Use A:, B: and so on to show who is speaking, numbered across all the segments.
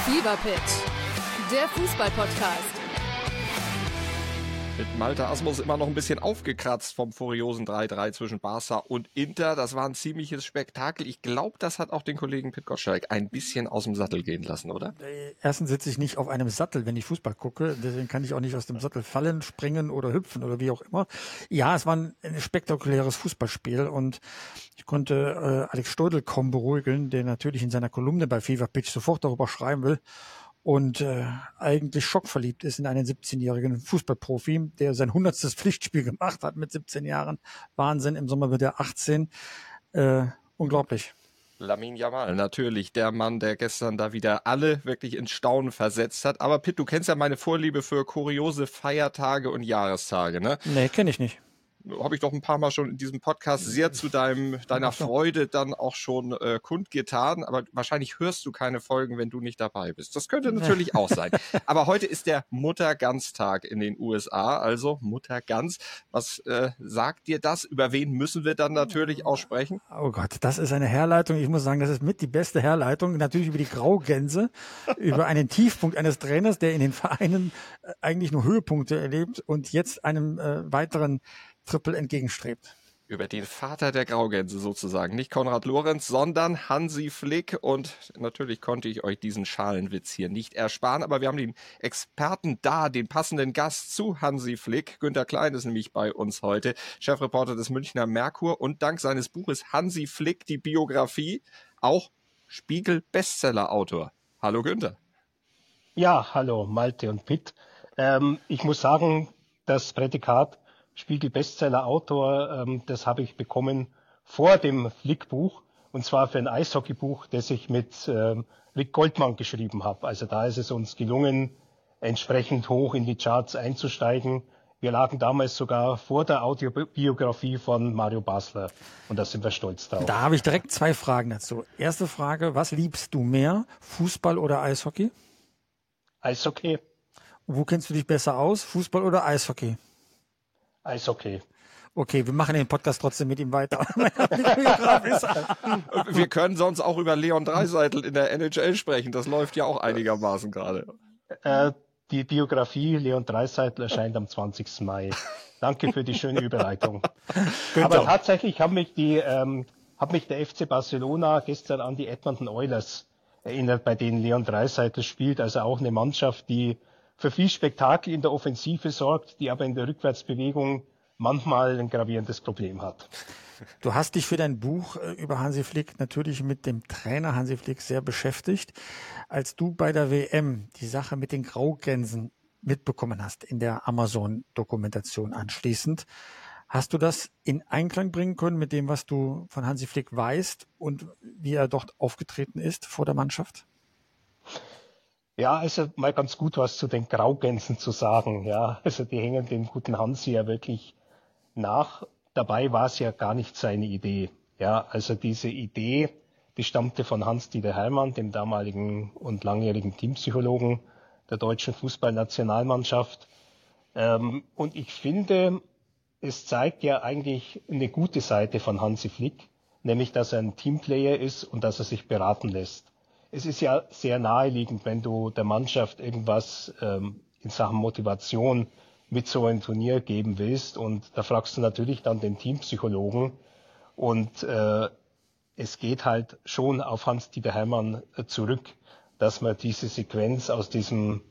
A: Fever Pitch, der Fußball-Podcast.
B: Mit Malte Asmus immer noch ein bisschen aufgekratzt vom furiosen 3-3 zwischen Barca und Inter. Das war ein ziemliches Spektakel. Ich glaube, das hat auch den Kollegen Pit Gottschalk ein bisschen aus dem Sattel gehen lassen, oder?
C: Erstens sitze ich nicht auf einem Sattel, wenn ich Fußball gucke. Deswegen kann ich auch nicht aus dem Sattel fallen, springen oder hüpfen oder wie auch immer. Ja, es war ein spektakuläres Fußballspiel und ich konnte Alex Steudel kaum beruhigen, der natürlich in seiner Kolumne bei Fever Pitch sofort darüber schreiben will und eigentlich schockverliebt ist in einen 17-jährigen Fußballprofi, der sein 100. Pflichtspiel gemacht hat mit 17 Jahren. Wahnsinn, im Sommer wird er 18. Unglaublich.
B: Lamine Yamal, natürlich, der Mann, der gestern da wieder alle wirklich ins Staunen versetzt hat. Aber Pitt, du kennst ja meine Vorliebe für kuriose Feiertage und Jahrestage, ne?
C: Nee, kenne ich nicht.
B: Habe ich doch ein paar Mal schon in diesem Podcast sehr zu deiner Freude dann auch schon kundgetan. Aber wahrscheinlich hörst du keine Folgen, wenn du nicht dabei bist. Das könnte natürlich auch sein. Aber heute ist der Muttergans-Tag in den USA. Also Muttergans. Was sagt dir das? Über wen müssen wir dann natürlich auch sprechen?
C: Oh Gott, das ist eine Herleitung. Ich muss sagen, das ist mit die beste Herleitung. Natürlich über die Graugänse, über einen Tiefpunkt eines Trainers, der in den Vereinen eigentlich nur Höhepunkte erlebt und jetzt einem weiteren Triple entgegenstrebt.
B: Über den Vater der Graugänse sozusagen. Nicht Konrad Lorenz, sondern Hansi Flick. Und natürlich konnte ich euch diesen Schalenwitz hier nicht ersparen. Aber wir haben den Experten da, den passenden Gast zu Hansi Flick. Günter Klein ist nämlich bei uns heute, Chefreporter des Münchner Merkur. Und dank seines Buches Hansi Flick, die Biografie, auch Spiegel-Bestseller-Autor. Hallo Günter.
D: Ja, hallo Malte und Pitt. Ich muss sagen, das Prädikat Spiegel-Bestseller-Autor, das habe ich bekommen vor dem Flick-Buch, und zwar für ein Eishockeybuch, das ich mit Rick Goldmann geschrieben habe. Also da ist es uns gelungen, entsprechend hoch in die Charts einzusteigen. Wir lagen damals sogar vor der Audiobiografie von Mario Basler und da sind wir stolz drauf.
C: Da habe ich direkt 2 Fragen dazu. Erste Frage, was liebst du mehr, Fußball oder Eishockey?
D: Eishockey.
C: Wo kennst du dich besser aus, Fußball oder Eishockey?
D: Eishockey.
C: Okay, wir machen den Podcast trotzdem mit ihm weiter.
B: Wir können sonst auch über Leon Draisaitl in der NHL sprechen. Das läuft ja auch einigermaßen gerade.
D: Die Biografie Leon Draisaitl erscheint am 20. Mai. Danke für die schöne Überleitung. Aber tatsächlich hat mich der FC Barcelona gestern an die Edmonton Oilers erinnert, bei denen Leon Draisaitl spielt. Also auch eine Mannschaft, die für viel Spektakel in der Offensive sorgt, die aber in der Rückwärtsbewegung manchmal ein gravierendes Problem hat.
C: Du hast dich für dein Buch über Hansi Flick natürlich mit dem Trainer Hansi Flick sehr beschäftigt. Als du bei der WM die Sache mit den Graugänsen mitbekommen hast in der Amazon-Dokumentation anschließend, hast du das in Einklang bringen können mit dem, was du von Hansi Flick weißt und wie er dort aufgetreten ist vor der Mannschaft?
D: Ja, also mal ganz gut was zu den Graugänsen zu sagen. Ja, also die hängen dem guten Hansi ja wirklich nach. Dabei war es ja gar nicht seine Idee. Ja, also diese Idee, die stammte von Hans-Dieter Hermann, dem damaligen und langjährigen Teampsychologen der deutschen Fußballnationalmannschaft. Und ich finde, es zeigt ja eigentlich eine gute Seite von Hansi Flick, nämlich dass er ein Teamplayer ist und dass er sich beraten lässt. Es ist ja sehr naheliegend, wenn du der Mannschaft irgendwas in Sachen Motivation mit so einem Turnier geben willst. Und da fragst du natürlich dann den Teampsychologen. Und es geht halt schon auf Hans-Dieter Hermann zurück, dass man diese Sequenz aus diesem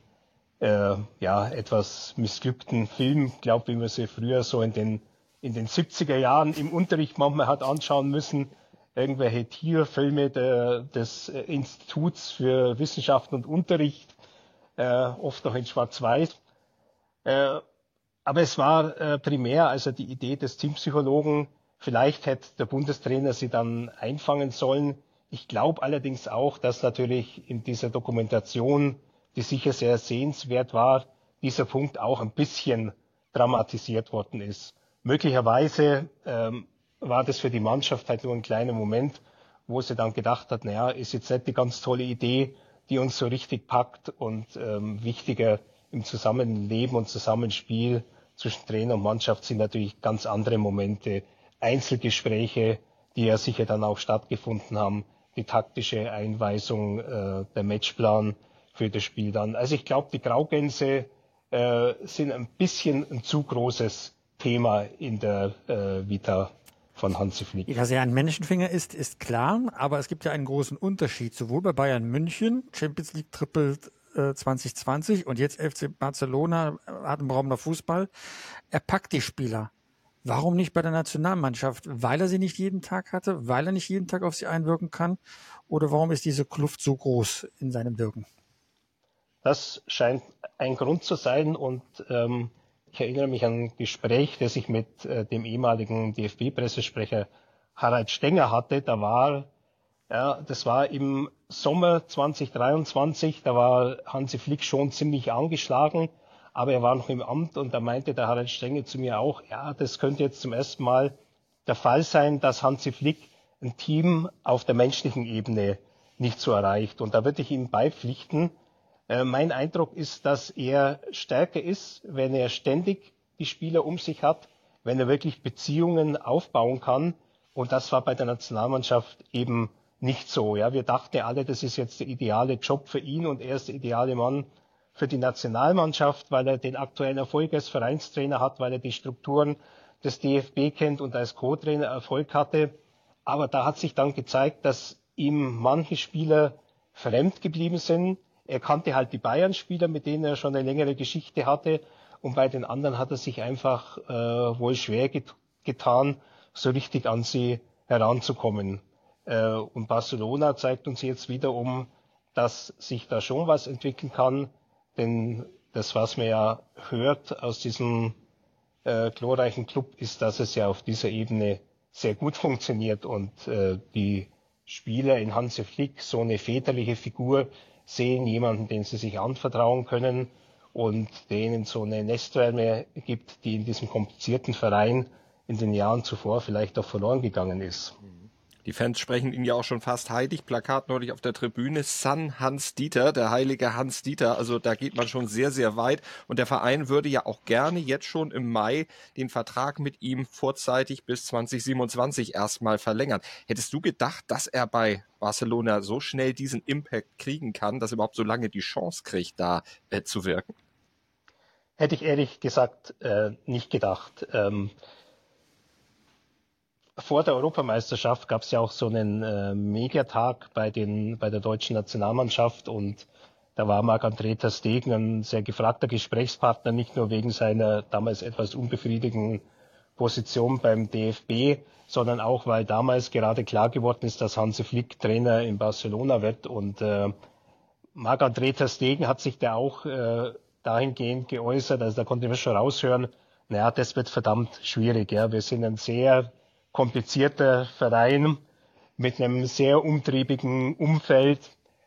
D: etwas missglückten Film, glaube wie man sie früher so in den 70er Jahren im Unterricht manchmal hat anschauen müssen, irgendwelche Tierfilme des Instituts für Wissenschaften und Unterricht, oft noch in Schwarz-Weiß. Aber es war primär also die Idee des Teampsychologen. Vielleicht hätte der Bundestrainer sie dann einfangen sollen. Ich glaube allerdings auch, dass natürlich in dieser Dokumentation, die sicher sehr sehenswert war, dieser Punkt auch ein bisschen dramatisiert worden ist. Möglicherweise war das für die Mannschaft halt nur ein kleiner Moment, wo sie dann gedacht hat, naja, ist jetzt nicht die ganz tolle Idee, die uns so richtig packt und wichtiger im Zusammenleben und Zusammenspiel zwischen Trainer und Mannschaft sind natürlich ganz andere Momente, Einzelgespräche, die ja sicher dann auch stattgefunden haben, die taktische Einweisung, der Matchplan, für das Spiel dann. Also ich glaube, die Graugänse sind ein bisschen ein zu großes Thema in der Vita von Hansi Flick.
C: Dass er ein Menschenfinger ist klar, aber es gibt ja einen großen Unterschied, sowohl bei Bayern München, Champions League Triple 2020 und jetzt FC Barcelona, atemberaubender Fußball. Er packt die Spieler. Warum nicht bei der Nationalmannschaft? Weil er sie nicht jeden Tag hatte, weil er nicht jeden Tag auf sie einwirken kann? Oder warum ist diese Kluft so groß in seinem Wirken?
D: Das scheint ein Grund zu sein und ich erinnere mich an ein Gespräch, das ich mit dem ehemaligen DFB-Pressesprecher Harald Stenger hatte. Das war im Sommer 2023, da war Hansi Flick schon ziemlich angeschlagen, aber er war noch im Amt und da meinte der Harald Stenger zu mir auch, ja, das könnte jetzt zum ersten Mal der Fall sein, dass Hansi Flick ein Team auf der menschlichen Ebene nicht so erreicht. Und da würde ich ihm beipflichten. Mein Eindruck ist, dass er stärker ist, wenn er ständig die Spieler um sich hat, wenn er wirklich Beziehungen aufbauen kann. Und das war bei der Nationalmannschaft eben nicht so. Ja, wir dachten ja alle, das ist jetzt der ideale Job für ihn und er ist der ideale Mann für die Nationalmannschaft, weil er den aktuellen Erfolg als Vereinstrainer hat, weil er die Strukturen des DFB kennt und als Co-Trainer Erfolg hatte. Aber da hat sich dann gezeigt, dass ihm manche Spieler fremd geblieben sind. Er kannte halt die Bayern-Spieler, mit denen er schon eine längere Geschichte hatte. Und bei den anderen hat er sich einfach wohl schwer getan, so richtig an sie heranzukommen. Und Barcelona zeigt uns jetzt wiederum, dass sich da schon was entwickeln kann. Denn das, was man ja hört aus diesem glorreichen Club, ist, dass es ja auf dieser Ebene sehr gut funktioniert. Und die Spieler in Hansi Flick, so eine väterliche Figur, sehen jemanden, den sie sich anvertrauen können und der ihnen so eine Nestwärme gibt, die in diesem komplizierten Verein in den Jahren zuvor vielleicht auch verloren gegangen ist.
B: Die Fans sprechen ihn ja auch schon fast heilig. Plakat neulich auf der Tribüne, San Hans Dieter, der heilige Hans Dieter. Also da geht man schon sehr, sehr weit. Und der Verein würde ja auch gerne jetzt schon im Mai den Vertrag mit ihm vorzeitig bis 2027 erstmal verlängern. Hättest du gedacht, dass er bei Barcelona so schnell diesen Impact kriegen kann, dass er überhaupt so lange die Chance kriegt, da zu wirken?
D: Hätte ich ehrlich gesagt nicht gedacht. Vor der Europameisterschaft gab es ja auch so einen Mediatag bei der deutschen Nationalmannschaft und da war Marc-André ter Stegen ein sehr gefragter Gesprächspartner, nicht nur wegen seiner damals etwas unbefriedigenden Position beim DFB, sondern auch, weil damals gerade klar geworden ist, dass Hansi Flick Trainer in Barcelona wird und Marc-André ter Stegen hat sich da auch dahingehend geäußert, also da konnte man schon raushören, naja, das wird verdammt schwierig, ja, wir sind ein sehr komplizierter Verein mit einem sehr umtriebigen Umfeld.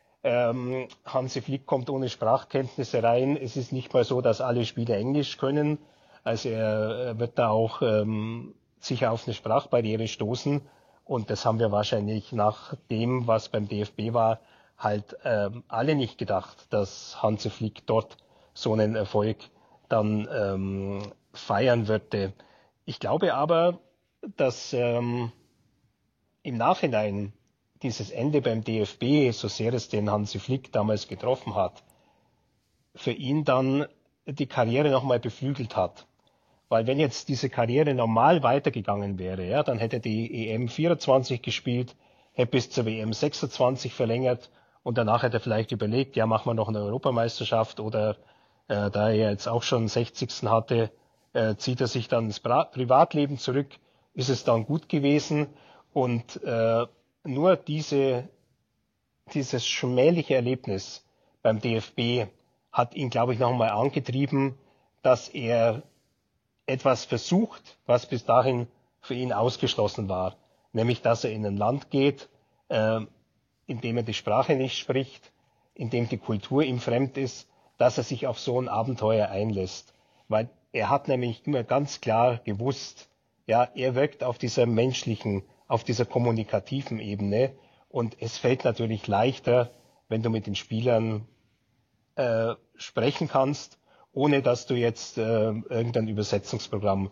D: Hansi Flick kommt ohne Sprachkenntnisse rein. Es ist nicht mal so, dass alle Spieler Englisch können. Also er wird da auch sicher auf eine Sprachbarriere stoßen. Und das haben wir wahrscheinlich nach dem, was beim DFB war, halt alle nicht gedacht, dass Hansi Flick dort so einen Erfolg dann feiern würde. Ich glaube aber, dass im Nachhinein dieses Ende beim DFB, so sehr es den Hansi Flick damals getroffen hat, für ihn dann die Karriere nochmal beflügelt hat. Weil wenn jetzt diese Karriere normal weitergegangen wäre, ja, dann hätte die EM 24 gespielt, hätte bis zur WM 26 verlängert und danach hätte er vielleicht überlegt, ja, machen wir noch eine Europameisterschaft oder da er jetzt auch schon 60. hatte, zieht er sich dann ins Privatleben zurück. Ist es dann gut gewesen und nur dieses schmähliche Erlebnis beim DFB hat ihn, glaube ich, nochmal angetrieben, dass er etwas versucht, was bis dahin für ihn ausgeschlossen war, nämlich dass er in ein Land geht, in dem er die Sprache nicht spricht, in dem die Kultur ihm fremd ist, dass er sich auf so ein Abenteuer einlässt, weil er hat nämlich immer ganz klar gewusst, ja, er wirkt auf dieser menschlichen, auf dieser kommunikativen Ebene und es fällt natürlich leichter, wenn du mit den Spielern sprechen kannst, ohne dass du jetzt irgendein Übersetzungsprogramm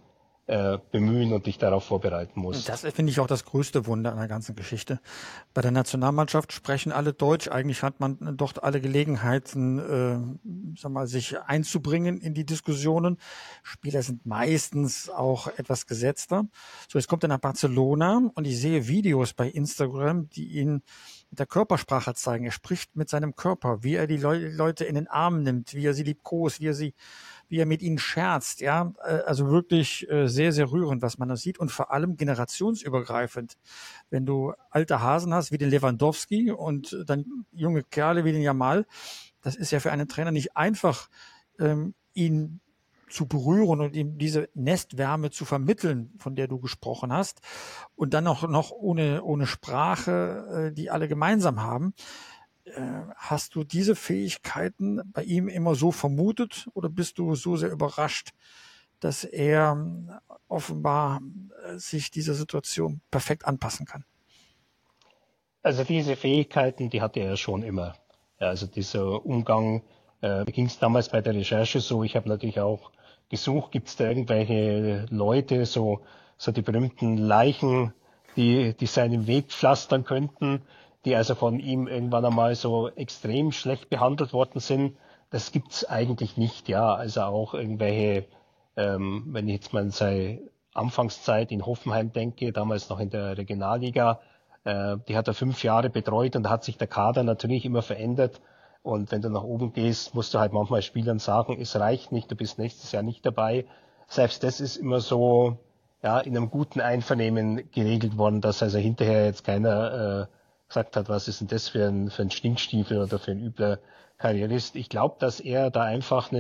D: bemühen und dich darauf vorbereiten musst.
C: Das finde ich auch das größte Wunder an der ganzen Geschichte. Bei der Nationalmannschaft sprechen alle Deutsch. Eigentlich hat man dort alle Gelegenheiten, sich einzubringen in die Diskussionen. Spieler sind meistens auch etwas gesetzter. So, jetzt kommt er nach Barcelona und ich sehe Videos bei Instagram, die ihn mit der Körpersprache zeigen. Er spricht mit seinem Körper, wie er die Leute in den Arm nimmt, wie er sie liebkost, wie er mit ihnen scherzt, ja, also wirklich sehr, sehr rührend, was man da sieht und vor allem generationsübergreifend. Wenn du alte Hasen hast wie den Lewandowski und dann junge Kerle wie den Jamal, das ist ja für einen Trainer nicht einfach, ihn zu berühren und ihm diese Nestwärme zu vermitteln, von der du gesprochen hast und dann noch ohne Sprache, die alle gemeinsam haben. Hast du diese Fähigkeiten bei ihm immer so vermutet oder bist du so sehr überrascht, dass er offenbar sich dieser Situation perfekt anpassen kann?
D: Also diese Fähigkeiten, die hatte er schon immer. Ja, also dieser Umgang, mir ging es damals bei der Recherche so, ich habe natürlich auch gesucht, gibt es da irgendwelche Leute, so die berühmten Leichen, die seinen Weg pflastern könnten, die also von ihm irgendwann einmal so extrem schlecht behandelt worden sind. Das gibt's eigentlich nicht, ja. Also auch irgendwelche, wenn ich jetzt mal an seine Anfangszeit in Hoffenheim denke, damals noch in der Regionalliga, die hat er 5 Jahre betreut und da hat sich der Kader natürlich immer verändert. Und wenn du nach oben gehst, musst du halt manchmal Spielern sagen, es reicht nicht, du bist nächstes Jahr nicht dabei. Selbst das ist immer so, ja, in einem guten Einvernehmen geregelt worden, dass also hinterher jetzt keiner gesagt hat, was ist denn das für ein Stinkstiefel oder für ein übler Karrierist. Ich glaube, dass er da einfach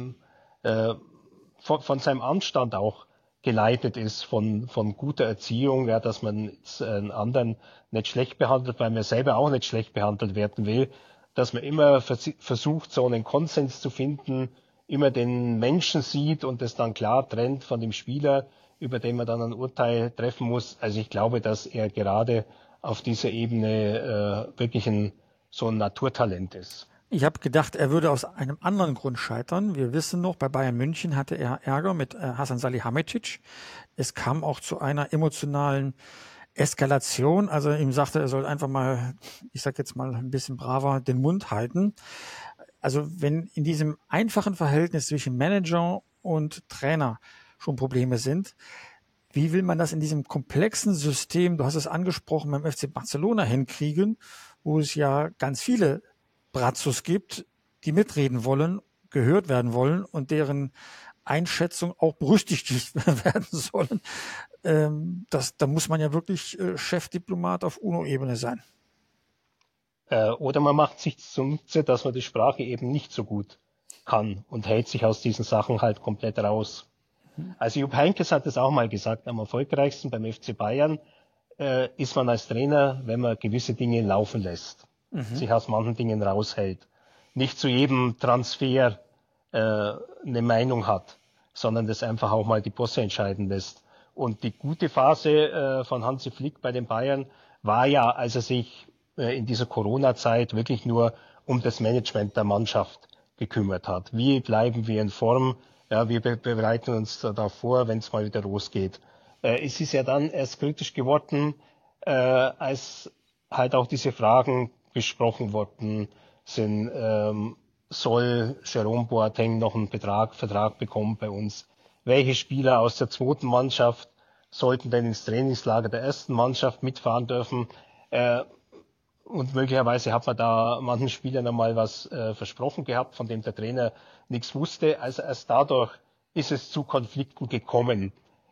D: von seinem Anstand auch geleitet ist, von guter Erziehung, ja, dass man einen anderen nicht schlecht behandelt, weil man selber auch nicht schlecht behandelt werden will, dass man immer versucht, so einen Konsens zu finden, immer den Menschen sieht und das dann klar trennt von dem Spieler, über den man dann ein Urteil treffen muss. Also ich glaube, dass er gerade auf dieser Ebene wirklich so ein Naturtalent ist.
C: Ich habe gedacht, er würde aus einem anderen Grund scheitern. Wir wissen noch, bei Bayern München hatte er Ärger mit Hasan Salihamidzic. Es kam auch zu einer emotionalen Eskalation. Also ihm sagte, er soll einfach mal, ich sag jetzt mal ein bisschen braver, den Mund halten. Also wenn in diesem einfachen Verhältnis zwischen Manager und Trainer schon Probleme sind, wie will man das in diesem komplexen System, du hast es angesprochen, beim FC Barcelona hinkriegen, wo es ja ganz viele Bratzos gibt, die mitreden wollen, gehört werden wollen und deren Einschätzung auch berücksichtigt werden sollen. Da muss man ja wirklich Chefdiplomat auf UNO-Ebene sein.
D: Oder man macht sich zunutze, dass man die Sprache eben nicht so gut kann und hält sich aus diesen Sachen halt komplett raus. Also Jupp Heynckes hat es auch mal gesagt, am erfolgreichsten beim FC Bayern ist man als Trainer, wenn man gewisse Dinge laufen lässt, sich aus manchen Dingen raushält, nicht zu jedem Transfer eine Meinung hat, sondern das einfach auch mal die Bosse entscheiden lässt. Und die gute Phase von Hansi Flick bei den Bayern war ja, als er sich in dieser Corona-Zeit wirklich nur um das Management der Mannschaft gekümmert hat. Wie bleiben wir in Form? Ja, wir bereiten uns da vor, wenn es mal wieder losgeht. Es ist ja dann erst kritisch geworden, als halt auch diese Fragen besprochen worden sind. Soll Jerome Boateng noch einen Vertrag bekommen bei uns? Welche Spieler aus der zweiten Mannschaft sollten denn ins Trainingslager der ersten Mannschaft mitfahren dürfen? Und möglicherweise hat man da manchen Spielern einmal was versprochen gehabt, von dem der Trainer nichts wusste. Also erst dadurch ist es zu Konflikten gekommen.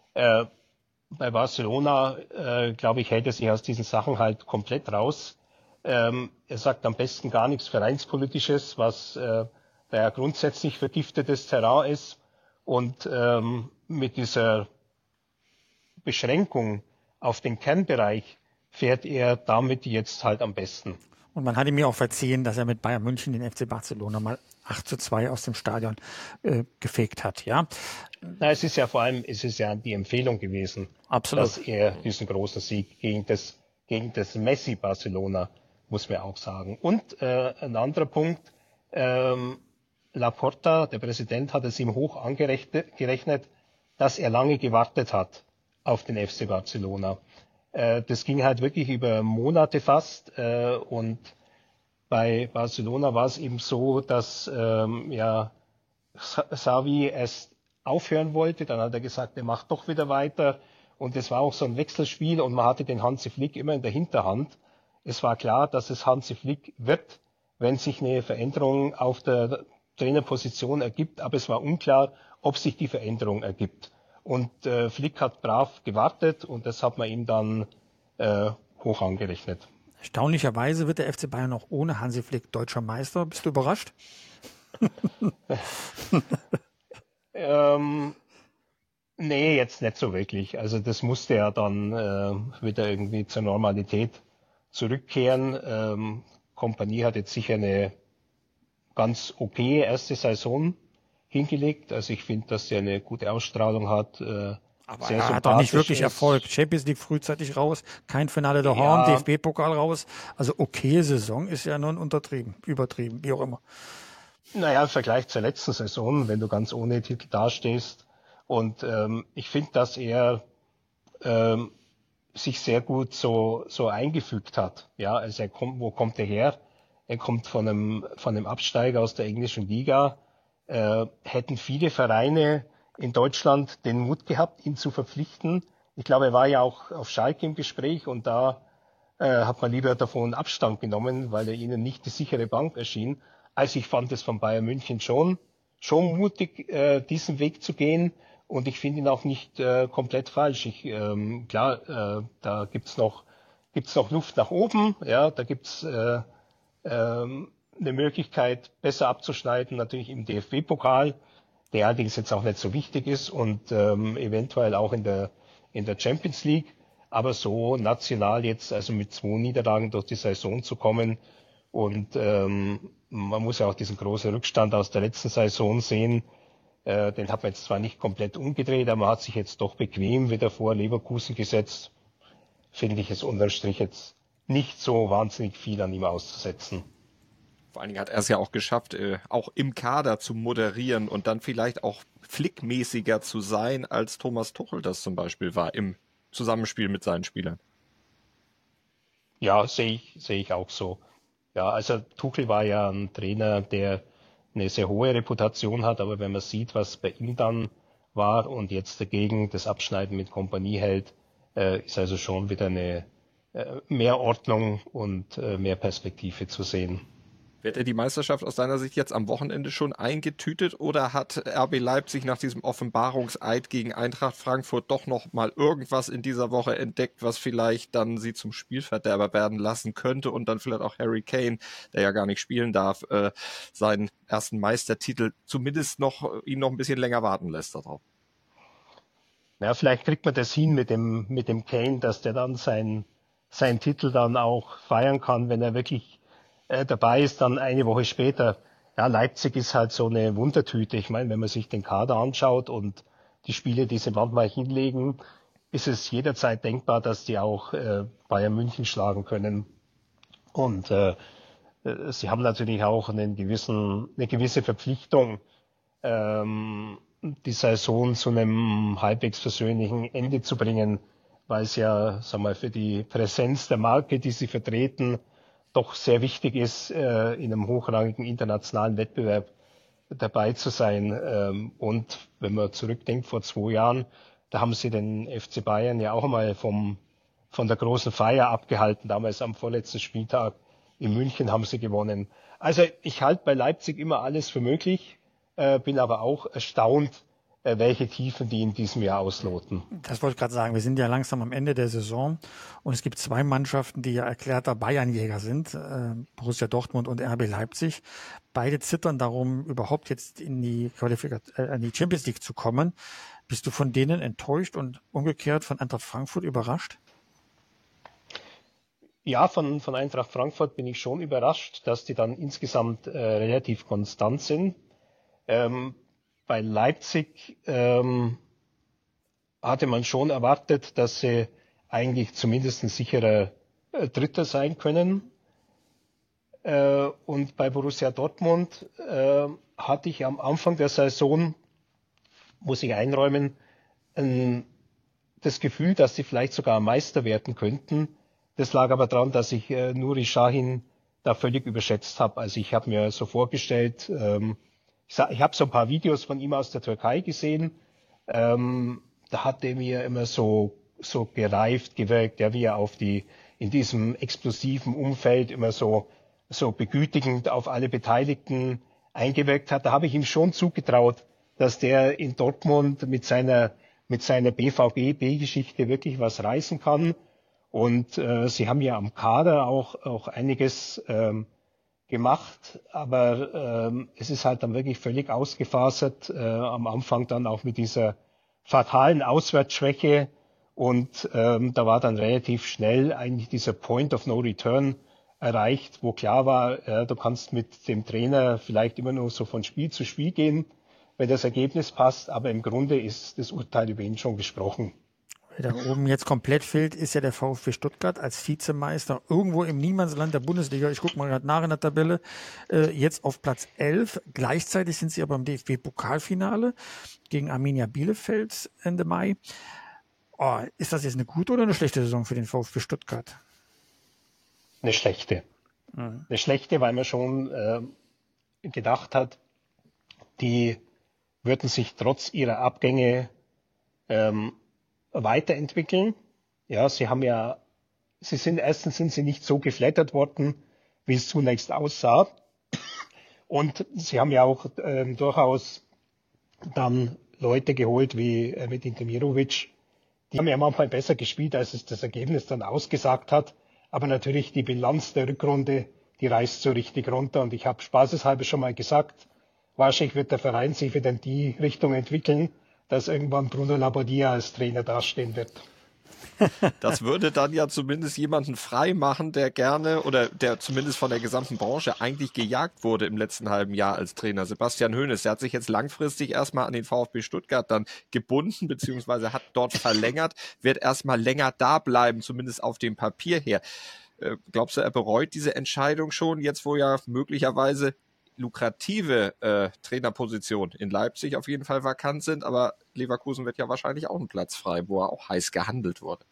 D: Bei Barcelona, glaube ich, hält er sich aus diesen Sachen halt komplett raus. Er sagt am besten gar nichts Vereinspolitisches, was da ja grundsätzlich vergiftetes Terrain ist. Und mit dieser Beschränkung auf den Kernbereich fährt er damit jetzt halt am besten.
C: Und man hat ihm ja auch verziehen, dass er mit Bayern München den FC Barcelona mal 8:2 aus dem Stadion gefegt hat, ja.
D: Na, es ist ja die Empfehlung gewesen,
C: Absolut,
D: dass er diesen großen Sieg gegen das Messi-Barcelona, muss man auch sagen. Und ein anderer Punkt, Laporta, der Präsident, hat es ihm hoch angerechnet, dass er lange gewartet hat auf den FC Barcelona. Das ging halt wirklich über Monate fast und bei Barcelona war es eben so, dass Xavi erst aufhören wollte, dann hat er gesagt, er macht doch wieder weiter und es war auch so ein Wechselspiel und man hatte den Hansi Flick immer in der Hinterhand. Es war klar, dass es Hansi Flick wird, wenn sich eine Veränderung auf der Trainerposition ergibt, aber es war unklar, ob sich die Veränderung ergibt. Und Flick hat brav gewartet und das hat man ihm dann hoch angerechnet.
C: Erstaunlicherweise wird der FC Bayern auch ohne Hansi Flick deutscher Meister. Bist du überrascht?
D: Nee, jetzt nicht so wirklich. Also das musste ja dann wieder irgendwie zur Normalität zurückkehren. Kompanie hat jetzt sicher eine ganz okay erste Saison hingelegt. Also ich finde, dass er eine gute Ausstrahlung hat.
C: Aber er hat doch nicht wirklich Erfolg. Champions League frühzeitig raus, kein Finale der Horn, DFB-Pokal raus. Also okay, Saison ist ja nun übertrieben, wie auch immer.
D: Naja, im Vergleich zur letzten Saison, wenn du ganz ohne Titel dastehst. Und ich finde, dass er sich sehr gut so eingefügt hat. Ja, also wo kommt er her? Er kommt von einem Absteiger aus der englischen Liga. Hätten viele Vereine in Deutschland den Mut gehabt, ihn zu verpflichten. Ich glaube, er war ja auch auf Schalke im Gespräch und da hat man lieber davon Abstand genommen, weil er ihnen nicht die sichere Bank erschien. Also ich fand es von Bayern München schon mutig, diesen Weg zu gehen. Und ich finde ihn auch nicht komplett falsch. Da gibt's noch Luft nach oben. Ja, da gibt's eine Möglichkeit, besser abzuschneiden, natürlich im DFB-Pokal, der allerdings jetzt auch nicht so wichtig ist und eventuell auch in der Champions League. Aber so national jetzt, also mit 2 Niederlagen durch die Saison zu kommen und man muss ja auch diesen großen Rückstand aus der letzten Saison sehen. Den hat man jetzt zwar nicht komplett umgedreht, aber man hat sich jetzt doch bequem wieder vor Leverkusen gesetzt. Finde ich es unterm Strich jetzt nicht so wahnsinnig viel an ihm auszusetzen.
B: Vor allen Dingen hat er es ja auch geschafft, auch im Kader zu moderieren und dann vielleicht auch flickmäßiger zu sein, als Thomas Tuchel das zum Beispiel war im Zusammenspiel mit seinen Spielern.
D: Ja, sehe ich auch so. Ja, also Tuchel war ja ein Trainer, der eine sehr hohe Reputation hat, aber wenn man sieht, was bei ihm dann war und jetzt dagegen das Abschneiden mit Kompanie hält, ist also schon wieder eine mehr Ordnung und mehr Perspektive zu sehen.
B: Wird er die Meisterschaft aus deiner Sicht jetzt am Wochenende schon eingetütet oder hat RB Leipzig nach diesem Offenbarungseid gegen Eintracht Frankfurt doch noch mal irgendwas in dieser Woche entdeckt, was vielleicht dann sie zum Spielverderber werden lassen könnte und dann vielleicht auch Harry Kane, der ja gar nicht spielen darf, seinen ersten Meistertitel zumindest ihn noch ein bisschen länger warten lässt darauf?
D: Ja, vielleicht kriegt man das hin mit dem Kane, dass der dann seinen Titel dann auch feiern kann, wenn er wirklich dabei ist, dann eine Woche später. Ja, Leipzig ist halt so eine Wundertüte. Ich meine, wenn man sich den Kader anschaut und die Spiele, die sie manchmal hinlegen, ist es jederzeit denkbar, dass die auch Bayern München schlagen können. Und sie haben natürlich auch eine gewisse Verpflichtung, die Saison zu einem halbwegs versöhnlichen Ende zu bringen, weil es ja, sag mal, für die Präsenz der Marke, die sie vertreten, doch sehr wichtig ist, in einem hochrangigen internationalen Wettbewerb dabei zu sein. Und wenn man zurückdenkt, vor 2 Jahren, da haben sie den FC Bayern ja auch einmal von der großen Feier abgehalten. Damals am vorletzten Spieltag in München haben sie gewonnen. Also ich halte bei Leipzig immer alles für möglich, bin aber auch erstaunt, welche Tiefen die in diesem Jahr ausloten.
C: Das wollte ich gerade sagen. Wir sind ja langsam am Ende der Saison und es gibt 2 Mannschaften, die ja erklärter Bayernjäger sind, Borussia Dortmund und RB Leipzig. Beide zittern darum, überhaupt jetzt in die Champions League zu kommen. Bist du von denen enttäuscht und umgekehrt von Eintracht Frankfurt überrascht?
D: Ja, von Eintracht Frankfurt bin ich schon überrascht, dass die dann insgesamt relativ konstant sind. Bei Leipzig hatte man schon erwartet, dass sie eigentlich zumindest ein sicherer Dritter sein können. Und bei Borussia Dortmund hatte ich am Anfang der Saison, muss ich einräumen, das Gefühl, dass sie vielleicht sogar Meister werden könnten. Das lag aber daran, dass ich Nuri Sahin da völlig überschätzt habe. Also ich habe mir so vorgestellt, ich habe so ein paar Videos von ihm aus der Türkei gesehen. Da hat er mir immer so gereift gewirkt, ja, wie er in diesem explosiven Umfeld immer so begütigend auf alle Beteiligten eingewirkt hat. Da habe ich ihm schon zugetraut, dass der in Dortmund mit seiner BVB-Geschichte wirklich was reißen kann. Und sie haben ja am Kader auch einiges gemacht, aber es ist halt dann wirklich völlig ausgefasert, am Anfang dann auch mit dieser fatalen Auswärtsschwäche. Und da war dann relativ schnell eigentlich dieser Point of No Return erreicht, wo klar war, du kannst mit dem Trainer vielleicht immer nur so von Spiel zu Spiel gehen, wenn das Ergebnis passt, aber im Grunde ist das Urteil über ihn schon gesprochen.
C: Wer da oben jetzt komplett fehlt, ist ja der VfB Stuttgart als Vizemeister irgendwo im Niemandsland der Bundesliga. Ich gucke mal gerade nach in der Tabelle. Jetzt auf Platz 11. Gleichzeitig sind sie aber im DFB-Pokalfinale gegen Arminia Bielefeld Ende Mai. Oh, ist das jetzt eine gute oder eine schlechte Saison für den VfB Stuttgart?
D: Eine schlechte. Eine schlechte, weil man schon gedacht hat, die würden sich trotz ihrer Abgänge weiterentwickeln. Ja, erstens sind sie nicht so geflattert worden, wie es zunächst aussah. Und sie haben ja auch durchaus dann Leute geholt wie Metin Demirovic. Die haben ja manchmal besser gespielt, als es das Ergebnis dann ausgesagt hat. Aber natürlich die Bilanz der Rückrunde, die reißt so richtig runter. Und ich habe spaßeshalber schon mal gesagt, wahrscheinlich wird der Verein sich wieder in die Richtung entwickeln, dass irgendwann Bruno Labbadia als Trainer dastehen wird.
B: Das würde dann ja zumindest jemanden frei machen, der gerne oder der zumindest von der gesamten Branche eigentlich gejagt wurde im letzten halben Jahr als Trainer. Sebastian Hoeneß, der hat sich jetzt langfristig erstmal an den VfB Stuttgart dann gebunden, beziehungsweise hat dort verlängert, wird erstmal länger da bleiben, zumindest auf dem Papier her. Glaubst du, er bereut diese Entscheidung schon, jetzt wo ja möglicherweise lukrative Trainerpositionen in Leipzig auf jeden Fall vakant sind, aber Leverkusen wird ja wahrscheinlich auch einen Platz frei, wo er auch heiß gehandelt wurde.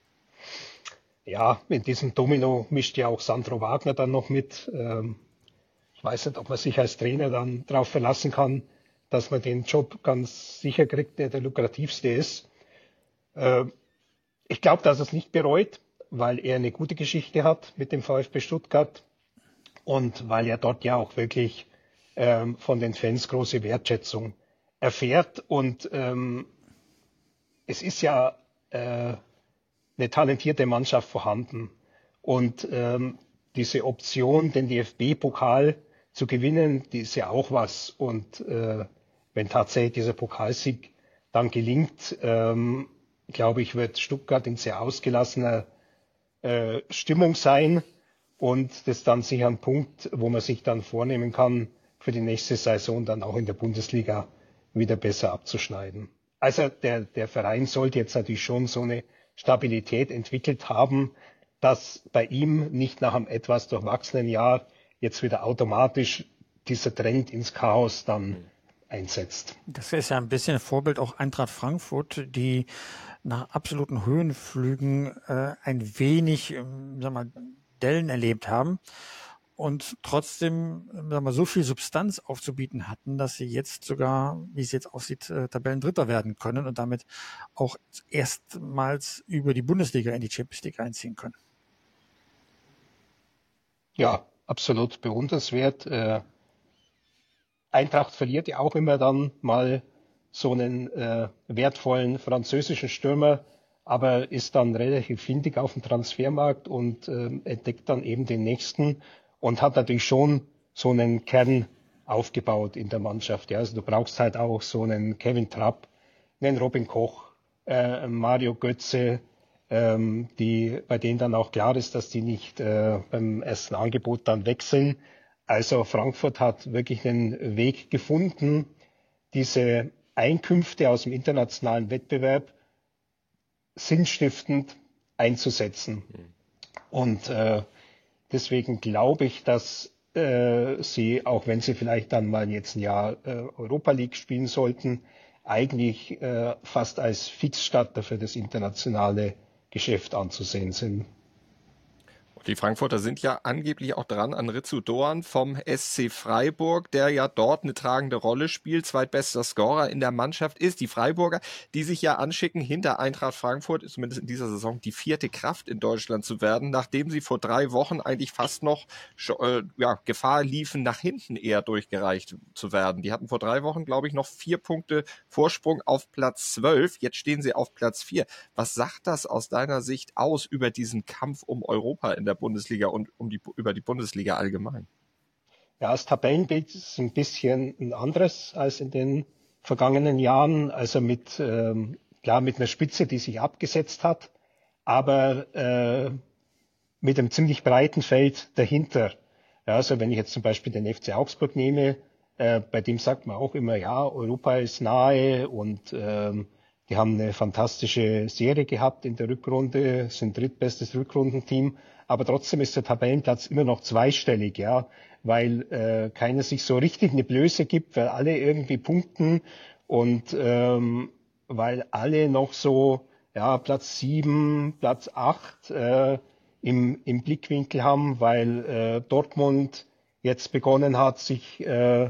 D: Ja, in diesem Domino mischt ja auch Sandro Wagner dann noch mit. Ich weiß nicht, ob man sich als Trainer dann darauf verlassen kann, dass man den Job ganz sicher kriegt, der lukrativste ist. Ich glaube, dass er es nicht bereut, weil er eine gute Geschichte hat mit dem VfB Stuttgart. Und weil er dort ja auch wirklich von den Fans große Wertschätzung erfährt. Und es ist ja eine talentierte Mannschaft vorhanden. Und diese Option, den DFB-Pokal zu gewinnen, die ist ja auch was. Und wenn tatsächlich dieser Pokalsieg dann gelingt, glaube ich, wird Stuttgart in sehr ausgelassener Stimmung sein. Und das ist dann sicher ein Punkt, wo man sich dann vornehmen kann, für die nächste Saison dann auch in der Bundesliga wieder besser abzuschneiden. Also der Verein sollte jetzt natürlich schon so eine Stabilität entwickelt haben, dass bei ihm nicht nach einem etwas durchwachsenen Jahr jetzt wieder automatisch dieser Trend ins Chaos dann einsetzt.
C: Das ist ja ein bisschen ein Vorbild auch Eintracht Frankfurt, die nach absoluten Höhenflügen ein wenig, sag mal, Dellen erlebt haben und trotzdem so viel Substanz aufzubieten hatten, dass sie jetzt sogar, wie es jetzt aussieht, Tabellendritter werden können und damit auch erstmals über die Bundesliga in die Champions League einziehen können.
D: Ja, absolut bewundernswert. Eintracht verliert ja auch immer dann mal so einen wertvollen französischen Stürmer, aber ist dann relativ findig auf dem Transfermarkt und entdeckt dann eben den nächsten und hat natürlich schon so einen Kern aufgebaut in der Mannschaft. Ja, also du brauchst halt auch so einen Kevin Trapp, einen Robin Koch, Mario Götze, bei denen dann auch klar ist, dass die nicht beim ersten Angebot dann wechseln. Also Frankfurt hat wirklich einen Weg gefunden, diese Einkünfte aus dem internationalen Wettbewerb sinnstiftend einzusetzen. Und deswegen glaube ich, dass sie, auch wenn sie vielleicht dann mal jetzt ein Jahr Europa League spielen sollten, eigentlich fast als Fixstarter für das internationale Geschäft anzusehen sind.
B: Die Frankfurter sind ja angeblich auch dran an Ritsu Doan vom SC Freiburg, der ja dort eine tragende Rolle spielt, zweitbester Scorer in der Mannschaft ist. Die Freiburger, die sich ja anschicken, hinter Eintracht Frankfurt, zumindest in dieser Saison, die 4. Kraft in Deutschland zu werden, nachdem sie vor 3 Wochen eigentlich fast noch Gefahr liefen, nach hinten eher durchgereicht zu werden. Die hatten vor 3 Wochen, glaube ich, noch 4 Punkte Vorsprung auf Platz 12. Jetzt stehen sie auf Platz 4. Was sagt das aus deiner Sicht aus über diesen Kampf um Europa in der Bundesliga und über die Bundesliga allgemein?
D: Ja, das Tabellenbild ist ein bisschen ein anderes als in den vergangenen Jahren. Also mit einer Spitze, die sich abgesetzt hat, aber mit einem ziemlich breiten Feld dahinter. Ja, also wenn ich jetzt zum Beispiel den FC Augsburg nehme, bei dem sagt man auch immer, ja, Europa ist nahe und die haben eine fantastische Serie gehabt in der Rückrunde, sind drittbestes Rückrundenteam, aber trotzdem ist der Tabellenplatz immer noch zweistellig, ja, weil keiner sich so richtig eine Blöße gibt, weil alle irgendwie punkten und weil alle noch so Platz 7, Platz 8 im Blickwinkel haben, weil Dortmund jetzt begonnen hat, sich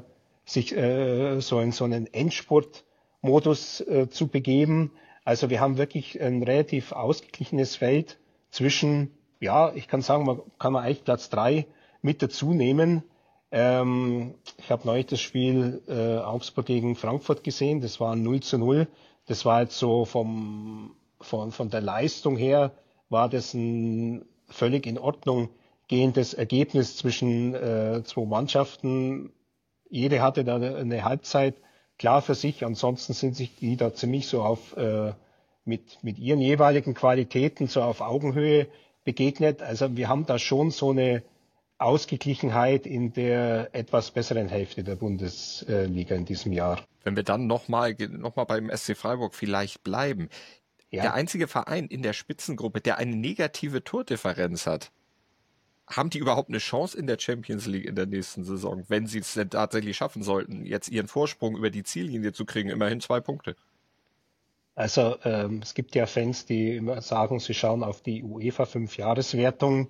D: so in so einen Endspurtmodus zu begeben. Also wir haben wirklich ein relativ ausgeglichenes Feld zwischen, ich kann sagen, man kann eigentlich Platz 3 mit dazu nehmen. Ich habe neulich das Spiel Augsburg gegen Frankfurt gesehen, das war 0:0. Das war jetzt so von der Leistung her, war das ein völlig in Ordnung gehendes Ergebnis zwischen 2 Mannschaften. Jede hatte da eine Halbzeit klar für sich, ansonsten sind sich die da ziemlich so auf mit ihren jeweiligen Qualitäten so auf Augenhöhe begegnet. Also wir haben da schon so eine Ausgeglichenheit in der etwas besseren Hälfte der Bundesliga in diesem Jahr.
B: Wenn wir dann noch mal beim SC Freiburg vielleicht bleiben. Ja. Der einzige Verein in der Spitzengruppe, der eine negative Tordifferenz hat, haben die überhaupt eine Chance in der Champions League in der nächsten Saison, wenn sie es denn tatsächlich schaffen sollten, jetzt ihren Vorsprung über die Ziellinie zu kriegen, immerhin 2 Punkte?
D: Also es gibt ja Fans, die immer sagen, sie schauen auf die UEFA 5-Jahreswertung.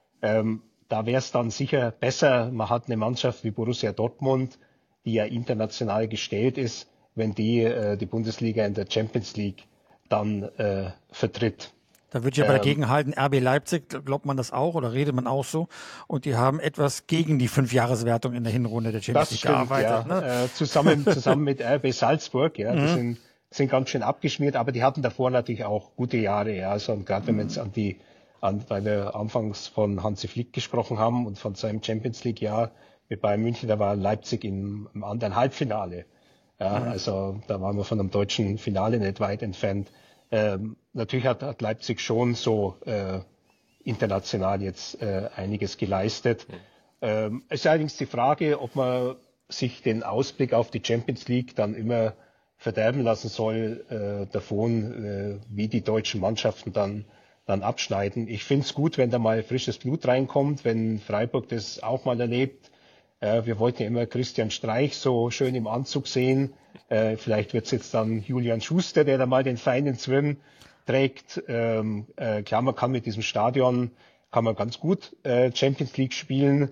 D: Da wäre es dann sicher besser, man hat eine Mannschaft wie Borussia Dortmund, die ja international gestellt ist, wenn die Bundesliga in der Champions League dann vertritt.
C: Da würde ich aber dagegen halten, RB Leipzig, glaubt man das auch oder redet man auch so? Und die haben etwas gegen die 5-Jahreswertung in der Hinrunde der Champions League gearbeitet.
D: Ja. Ne? Zusammen mit RB Salzburg, ja, die sind ganz schön abgeschmiert, aber die hatten davor natürlich auch gute Jahre. Ja. Also, und gerade wenn wir jetzt weil wir anfangs von Hansi Flick gesprochen haben und von seinem Champions League Jahr mit Bayern München, da war Leipzig im anderen Halbfinale. Ja, also da waren wir von einem deutschen Finale nicht weit entfernt. Natürlich hat Leipzig schon so international jetzt einiges geleistet. Es ist allerdings die Frage, ob man sich den Ausblick auf die Champions League dann immer verderben lassen soll davon, wie die deutschen Mannschaften dann abschneiden. Ich finde es gut, wenn da mal frisches Blut reinkommt, wenn Freiburg das auch mal erlebt. Wir wollten ja immer Christian Streich so schön im Anzug sehen. Vielleicht wird es jetzt dann Julian Schuster, der da mal den feinen Zwirn trägt. Klar, man kann mit diesem Stadion ganz gut Champions League spielen.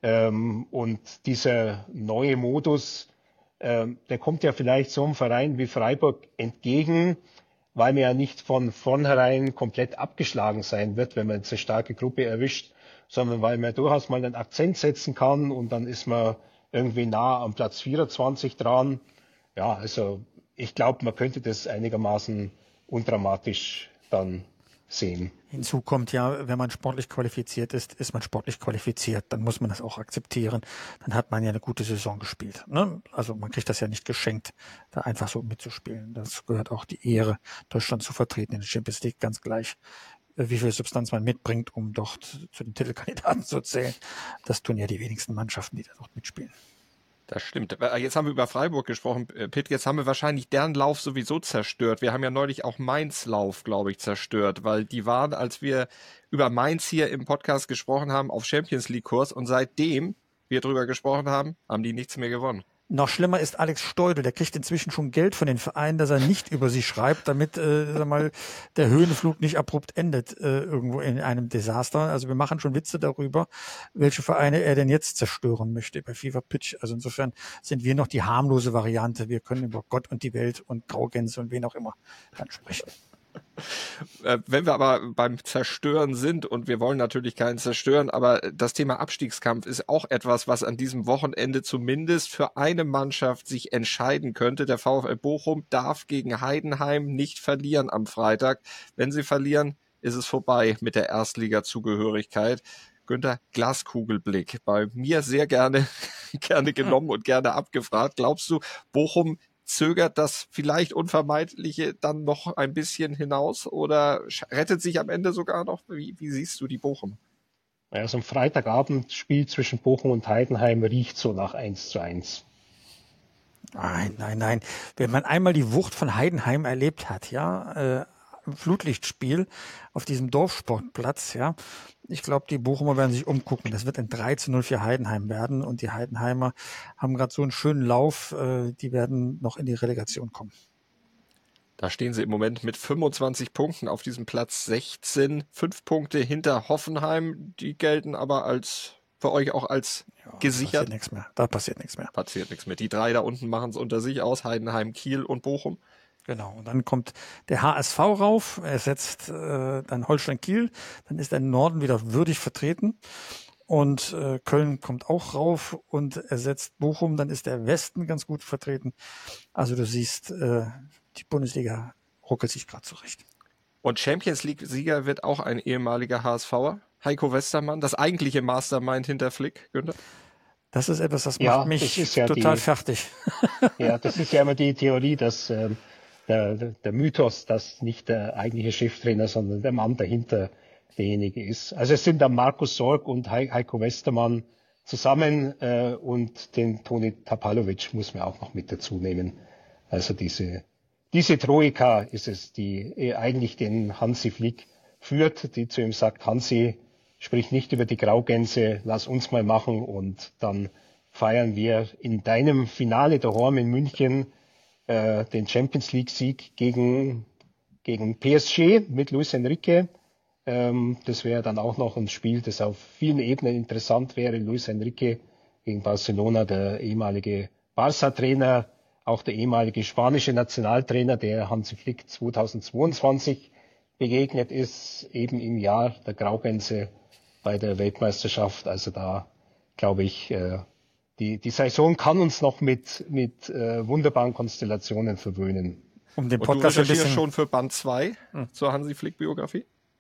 D: Und dieser neue Modus, der kommt ja vielleicht so einem Verein wie Freiburg entgegen, weil man ja nicht von vornherein komplett abgeschlagen sein wird, wenn man jetzt eine starke Gruppe erwischt, sondern weil man durchaus mal einen Akzent setzen kann und dann ist man irgendwie nah am Platz 24 dran. Ja, also ich glaube, man könnte das einigermaßen undramatisch dann sehen.
C: Hinzu kommt ja, wenn man sportlich qualifiziert ist, ist man sportlich qualifiziert. Dann muss man das auch akzeptieren. Dann hat man ja eine gute Saison gespielt. Ne? Also man kriegt das ja nicht geschenkt, da einfach so mitzuspielen. Das gehört auch die Ehre, Deutschland zu vertreten in der Champions League, ganz gleich, wie viel Substanz man mitbringt, um dort zu den Titelkandidaten zu zählen. Das tun ja die wenigsten Mannschaften, die da dort mitspielen.
B: Das stimmt. Jetzt haben wir über Freiburg gesprochen, Pitt. Jetzt haben wir wahrscheinlich deren Lauf sowieso zerstört. Wir haben ja neulich auch Mainz Lauf, glaube ich, zerstört, weil die waren, als wir über Mainz hier im Podcast gesprochen haben, auf Champions League Kurs und seitdem wir drüber gesprochen haben, haben die nichts mehr gewonnen.
C: Noch schlimmer ist Alex Steudel. Der kriegt inzwischen schon Geld von den Vereinen, dass er nicht über sie schreibt, damit der Höhenflug nicht abrupt endet irgendwo in einem Desaster. Also wir machen schon Witze darüber, welche Vereine er denn jetzt zerstören möchte bei Fever Pitch. Also insofern sind wir noch die harmlose Variante. Wir können über Gott und die Welt und Graugänse und wen auch immer dann sprechen.
B: Wenn wir aber beim Zerstören sind, und wir wollen natürlich keinen zerstören, aber das Thema Abstiegskampf ist auch etwas, was an diesem Wochenende zumindest für eine Mannschaft sich entscheiden könnte. Der VfL Bochum darf gegen Heidenheim nicht verlieren am Freitag. Wenn sie verlieren, ist es vorbei mit der Erstliga-Zugehörigkeit. Günther, Glaskugelblick. Bei mir sehr gerne genommen und gerne abgefragt. Glaubst du, Bochum zögert das vielleicht Unvermeidliche dann noch ein bisschen hinaus oder rettet sich am Ende sogar noch? Wie siehst du die Bochum?
D: Ja, so ein Freitagabendspiel zwischen Bochum und Heidenheim riecht so nach 1:1.
C: Nein. Wenn man einmal die Wucht von Heidenheim erlebt hat, ja, Flutlichtspiel auf diesem Dorfsportplatz, ja. Ich glaube, die Bochumer werden sich umgucken. Das wird ein 3:0 für Heidenheim werden und die Heidenheimer haben gerade so einen schönen Lauf, die werden noch in die Relegation kommen.
B: Da stehen sie im Moment mit 25 Punkten auf diesem Platz 16, 5 Punkte hinter Hoffenheim, die gelten aber für euch auch als gesichert.
C: Da passiert nichts mehr.
B: Die 3 da unten machen es unter sich aus, Heidenheim, Kiel und Bochum.
C: Genau, und dann kommt der HSV rauf, er setzt dann Holstein Kiel, dann ist der Norden wieder würdig vertreten und Köln kommt auch rauf und ersetzt Bochum, dann ist der Westen ganz gut vertreten. Also du siehst, die Bundesliga ruckelt sich gerade zurecht.
B: Und Champions League-Sieger wird auch ein ehemaliger HSVer, Heiko Westermann, das eigentliche Mastermind hinter Flick, Günther?
C: Das ist etwas, das macht mich total fertig.
D: Ja, das ist ja immer die Theorie, dass der Mythos, dass nicht der eigentliche Cheftrainer, sondern der Mann dahinter derjenige ist. Also es sind dann Markus Sorg und Heiko Westermann zusammen und den Toni Tapalovic muss man auch noch mit dazu nehmen. Also diese Troika ist es, die eigentlich den Hansi Flick führt, die zu ihm sagt, Hansi, sprich nicht über die Graugänse, lass uns mal machen und dann feiern wir in deinem Finale daheim in München den Champions League Sieg gegen PSG mit Luis Enrique. Das wäre dann auch noch ein Spiel, das auf vielen Ebenen interessant wäre. Luis Enrique gegen Barcelona, der ehemalige Barca-Trainer, auch der ehemalige spanische Nationaltrainer, der Hansi Flick 2022 begegnet ist, eben im Jahr der Graugänse bei der Weltmeisterschaft. Also da glaube ich, die Saison kann uns noch mit wunderbaren Konstellationen verwöhnen.
B: Um den Podcast und du recherchierst schon für Band 2 zur Hansi Flick-Biografie?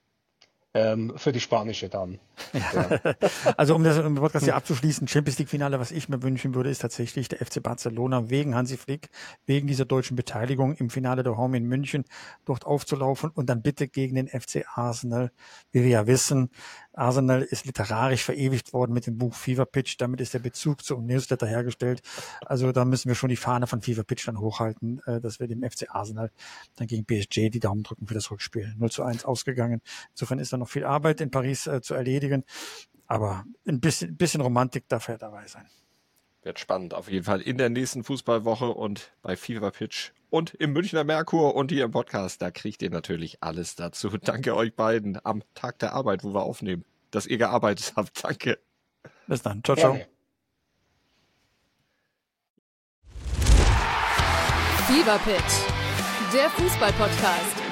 D: Für die spanische dann.
C: Ja. Also um den Podcast hier abzuschließen, Champions League-Finale, was ich mir wünschen würde, ist tatsächlich der FC Barcelona wegen Hansi Flick, wegen dieser deutschen Beteiligung im Finale der Home in München dort aufzulaufen und dann bitte gegen den FC Arsenal. Wie wir ja wissen, Arsenal ist literarisch verewigt worden mit dem Buch Fever Pitch. Damit ist der Bezug zum Newsletter hergestellt. Also da müssen wir schon die Fahne von Fever Pitch dann hochhalten, dass wir dem FC Arsenal dann gegen PSG die Daumen drücken für das Rückspiel. 0:1 ausgegangen. Insofern ist da noch viel Arbeit in Paris zu erledigen. Aber ein bisschen Romantik darf ja dabei sein.
B: Wird spannend auf jeden Fall in der nächsten Fußballwoche und bei Fever Pitch und im Münchner Merkur und hier im Podcast. Da kriegt ihr natürlich alles dazu. Danke euch beiden am Tag der Arbeit, wo wir aufnehmen, dass ihr gearbeitet habt. Danke.
C: Bis dann. Ciao, ciao.
A: Fever Pitch, der Fußball-Podcast.